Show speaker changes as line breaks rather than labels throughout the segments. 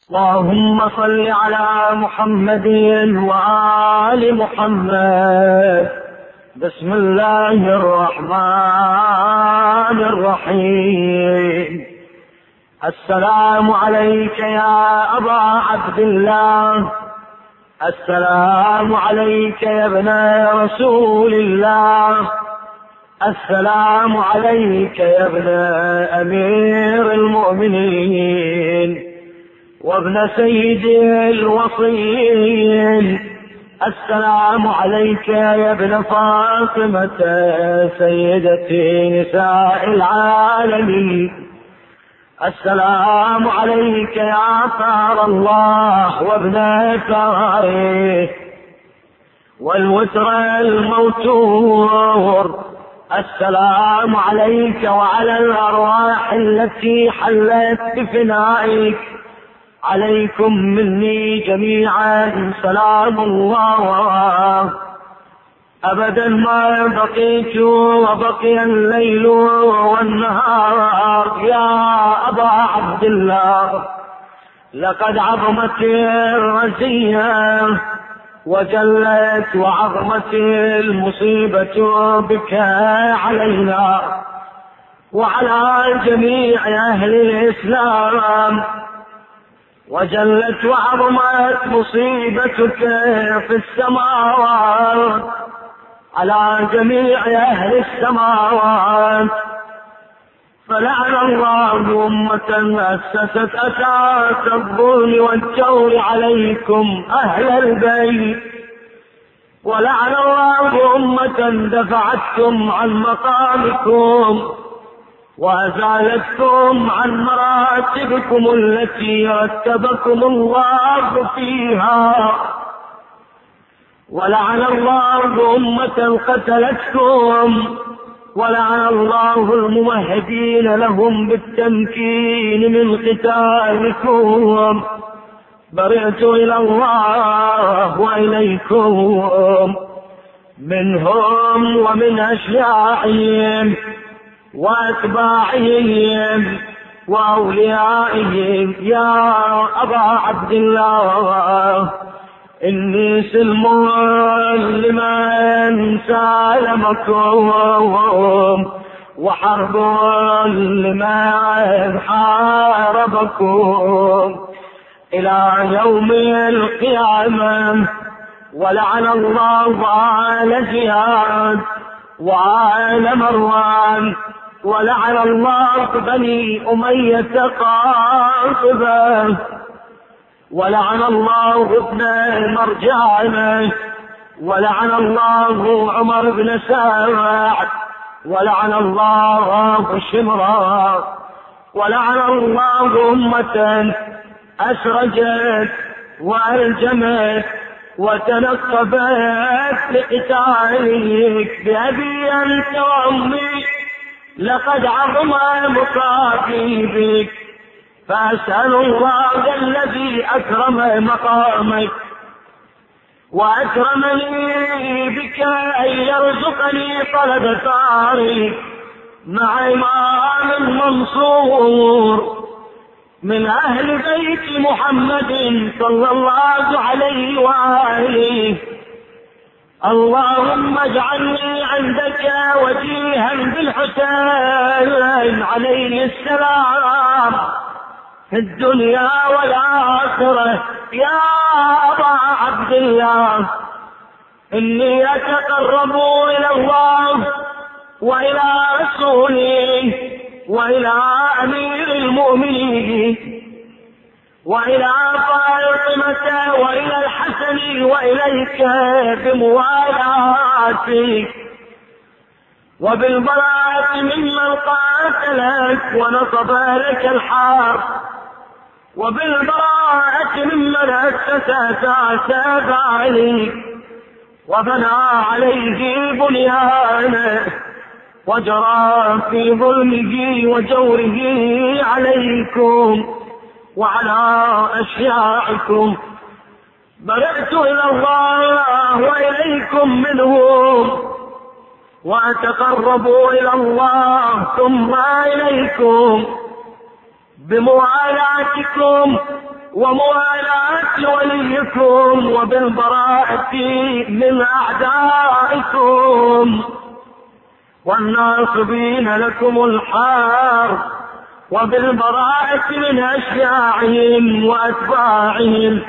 اللهم صل على محمد وآل محمد. بسم الله الرحمن الرحيم. السلام عليك يا أبا عبد الله، السلام عليك يا ابن رسول الله، السلام عليك يا ابن أمير المؤمنين وابن سيد الوصيين، السلام عليك يا ابن فاطمة سيدتي نساء العالمين، السلام عليك يا ثار الله وابن ثاره والوتر الموتور، السلام عليك وعلى الأرواح التي حلت بفنائك، عليكم مني جميعا سلام الله. أبدا ما بقيت وبقي الليل والنهار يا أبا عبد الله، لقد عظمت الرزية وجلت وعظمت المصيبة بك علينا وعلى جميع أهل الإسلام، وجلت وعظمت مصيبتك في السماوات على جميع أهل السماوات، فلعن الله أمة أسست أساس الظلم والجور عليكم أهل البيت، ولعن الله أمة دفعتكم عن مقامكم وأزالتكم عن مراتبكم التي رتبكم الله فيها، ولعن الله أمة قتلتكم، ولعن الله الممهدين لهم بالتمكين من قتالكم. برئت إلى الله وإليكم منهم ومن أشياعهم وأتباعهم وأوليائهم يا أبا عبد الله، إني سلم لمن سالمكم وحرب لمن حاربكم إلى يوم القيامة. ولعن الله آل زياد وآل مروان، ولعن الله بني أمية قاطبة، ولعن الله ابن مرجانة، ولعن الله عمر بن سعد، ولعن الله شمرا، ولعن الله أمة أسرجت وألجمت وتنقبت لقتالك بأبي أنت وأمي، لقد عظم مصابي بك، فأسأل الله الذي أكرم مقامك وأكرمني بك أن يرزقني طلب ثارك مع إمام منصور من أهل بيت محمد صلى الله عليه وآله. اللهم اجعلني عندك وجيها بالحسين عليه السلام في الدنيا والآخرة يا أبا عبد الله. إني أتقرب إلى الله وإلى رسوله وإلى أمير المؤمنين وإلى فاطمة وإلى الحسن وإليك بموالاتك وبالبراءة ممن قاتلك ونصب لك الحرب، وبالبراءة ممن أسس أساس عليك وبنى عليه بنيانه وجرى في ظلمه وجوره عليكم وعلى أشياعكم. برئت إلى الله وإليكم منهم وأتقرب إلى الله ثم إليكم بموالاتكم وموالاة وليكم وبالبراءة من أعدائكم والناصبين لكم الحار وبالبراءة من أشياعهم وأتباعهم.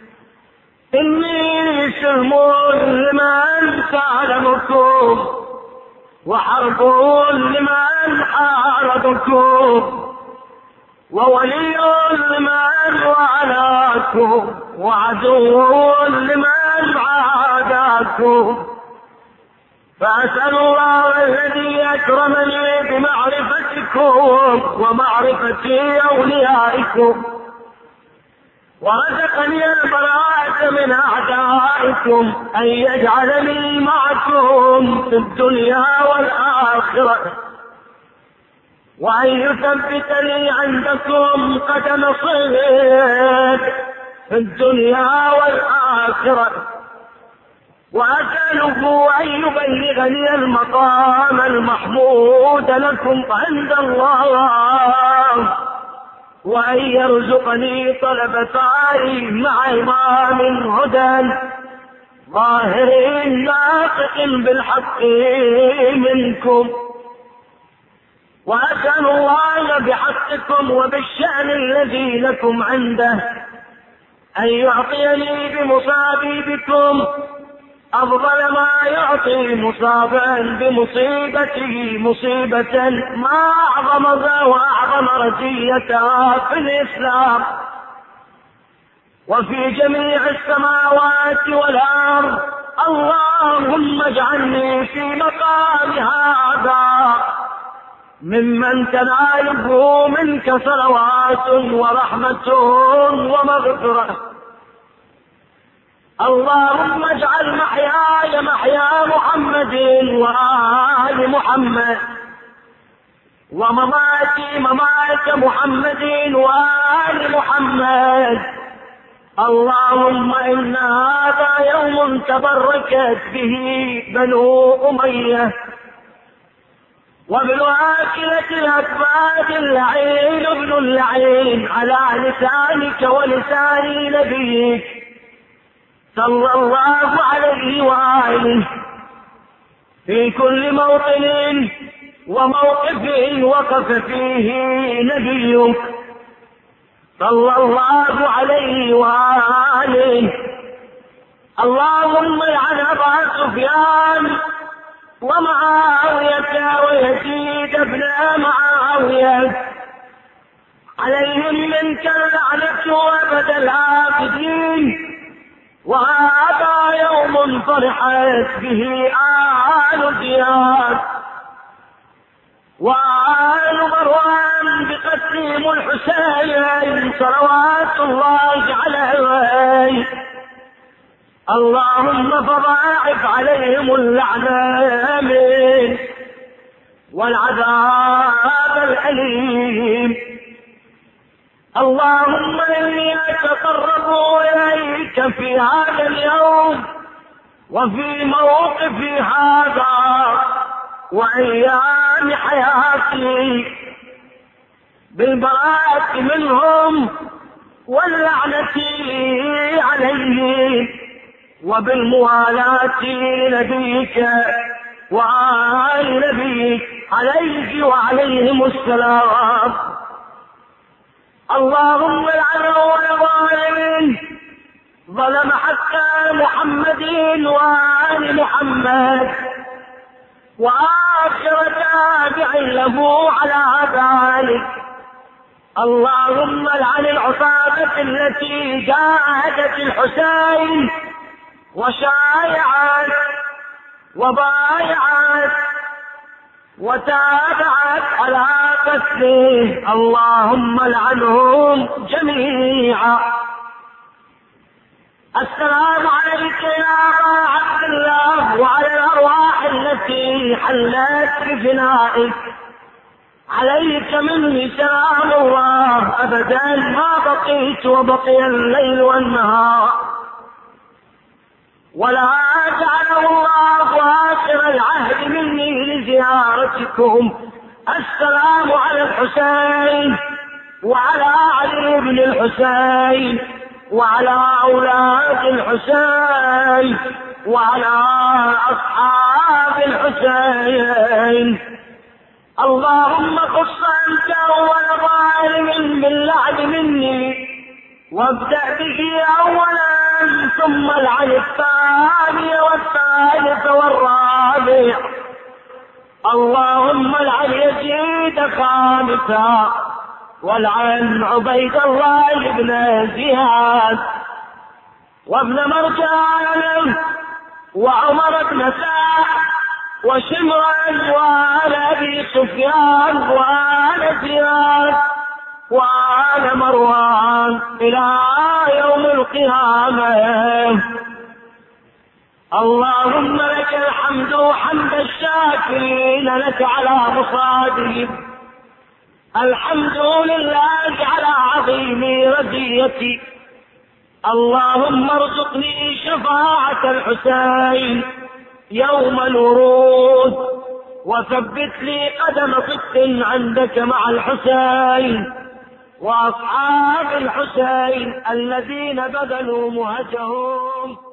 إني سلم لمن سالمكم وحرب لمن حاربكم وولي لمن والاكم وعدو لمن عاداكم. فأسأل الله الذي أكرمني بمعرفتكم ومعرفة أوليائكم ورزقني البراءة من أعدائكم أن يجعلني معكم في الدنيا والآخرة وأن يثبت لي عندكم قدم صدق في الدنيا والآخرة وأسأله أن يبلغني المقام المحمود لكم عند الله وأن يرزقني طلب طائي مع إمام هدى ظاهر ناطق بالحق منكم. وأسأل الله بحقكم وبالشأن الذي لكم عنده أن يعطيني بمصابي بكم أفضل ما يعطي مصابا بمصيبته مصيبة ما أعظمها وأعظم رزيتها في الإسلام وفي جميع السماوات والأرض. اللهم اجعلني في مقام هذا ممن تناله منك صلوات ورحمة ومغفرة. اللهم اجعل محياي محيا محمد وآل محمد ومماتي ممات محمد وآل محمد. اللهم إن هذا يوم تبركت به بنو أمية وابن آكلة الأكباد اللعين ابن اللعين على لسانك ولسان نبيك صلى الله عليه وآله في كل موطن وموقف وقف فيه نبيك صلى الله عليه وآله. اللهم لعن أبا سفيان ومعاوية ويزيد بن معاوية عليهم منك اللعنة أبد العابدين. وهذا يوم فرحت به آل زياد وآل مروان بقتلهم الحسين صلوات الله عليه. اللهم فضاعف عليهم اللعنة آمين والعذاب الأليم. اللهم إني أتقرب إليك في هذا اليوم وفي موقفي هذا وأيام حياتي بالبراءة منهم واللعنة عليهم وبالموالاة لنبيك وآل نبيك عليه وعليهم السلام. اللهم لعن الظالمين ظلم حتى محمد وآل محمد وآخر تابع له على ذلك. اللهم لعن العصابة التي جاهدت الحسين وشايعت وبايعت وتابعت على قتله. اللهم لعنهم جميعا. السلام عليك يا أبا عبد الله وعلى الأرواح التي حلت بفنائك. عليك مني سلام الله أبدا ما بقيت وبقي الليل والنهار ولا جعله الله آخر العهد مني لزيارتكم. السلام على الحسين وعلى علي بن الحسين وعلى أولاد الحسين وعلى أصحاب الحسين. اللهم خص أنت أول ظالم باللعن مني، وابدأ به أولا ثم العن الثاني والثالث والرابع. اللهم العن يزيد خامسا، والعن عبيد الله بن زياد وابن مرجان وعمر بن سعد وشمرا وآل أبي سفيان وآل زياد وآل مروان إلى يوم القيامة. اللهم لك الحمد حمد الشاكرين لك على مصادهم، الحمد لله على عظيم رزيتي. اللهم ارزقني شفاعة الحسين يوم الورود، وثبت لي قدم صدق عندك مع الحسين وأصحاب الحسين الذين بذلوا مهجهم.